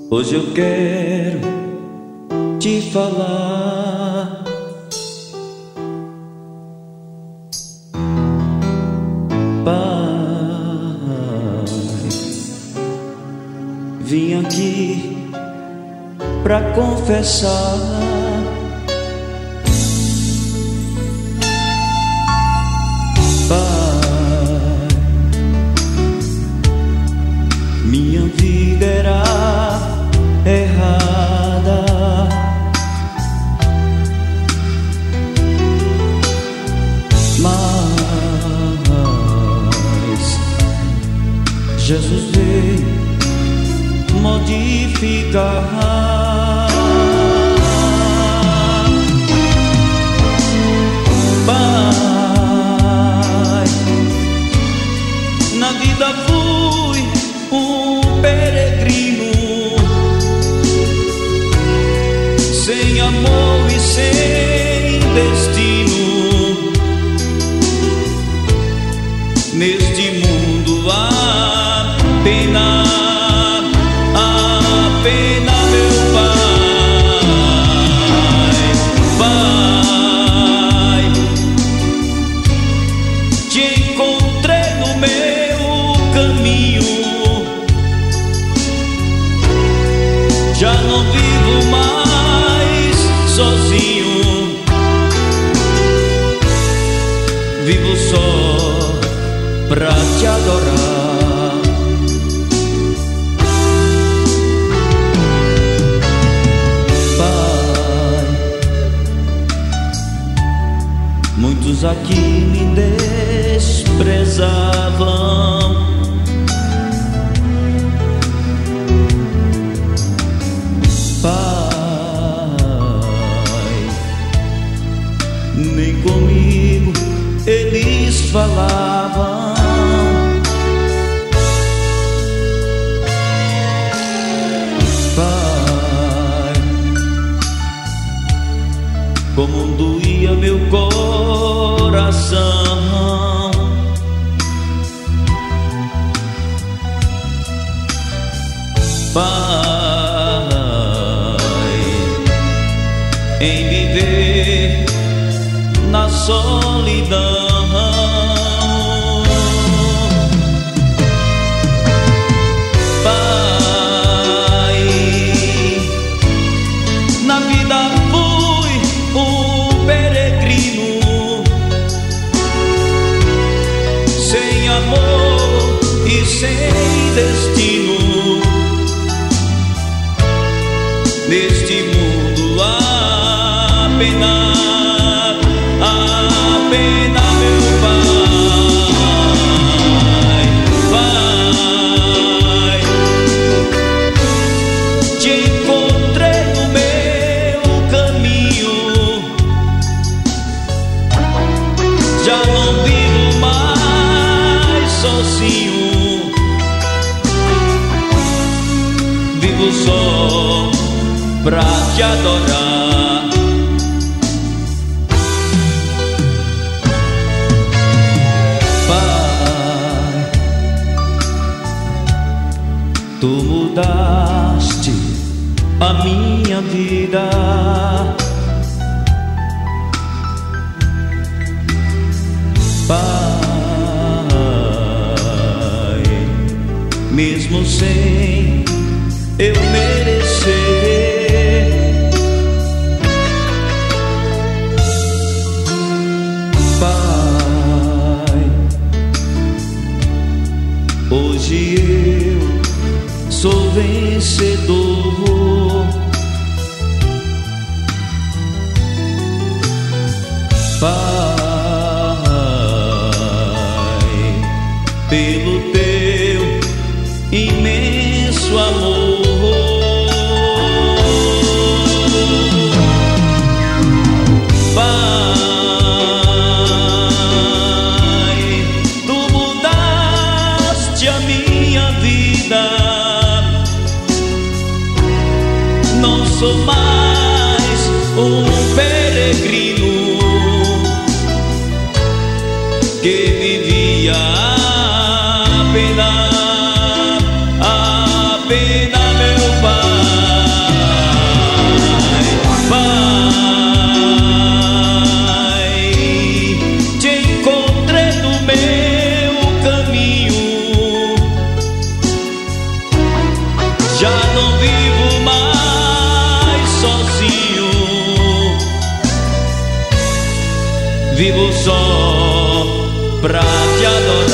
Hoje eu quero te falar. Pai, vim aqui pra confessar. Pai, minha vida era errada, mas Jesus veio modificar. Pai, na vida fui um peregrino, sem amor e sem destino. Neste mundo há pena, meu Pai. Pai, te encontrei no meu caminho, já não vivo mais sozinho, vivo só pra te adorar. Pai, muitos aqui me desprezavam, Pai, nem comigo eles falavam. Pai, como doía meu coração. Pai, em viver na solidão. Pai, na vida fui um peregrino, sem amor e sem destino. Neste mundo há pena, meu Pai. Pai, te encontrei no meu caminho, já não vivo mais sozinho, vivo só pra te adorar. Pai, tu mudaste a minha vida, Pai, mesmo sem eu merecer. Pai, hoje eu sou vencedor. Pai, pelo teu imenso amor. Pai, tu mudaste a minha vida, não sou mais um peregrino que vivia a pena, meu Pai. vivo só pra te adorar.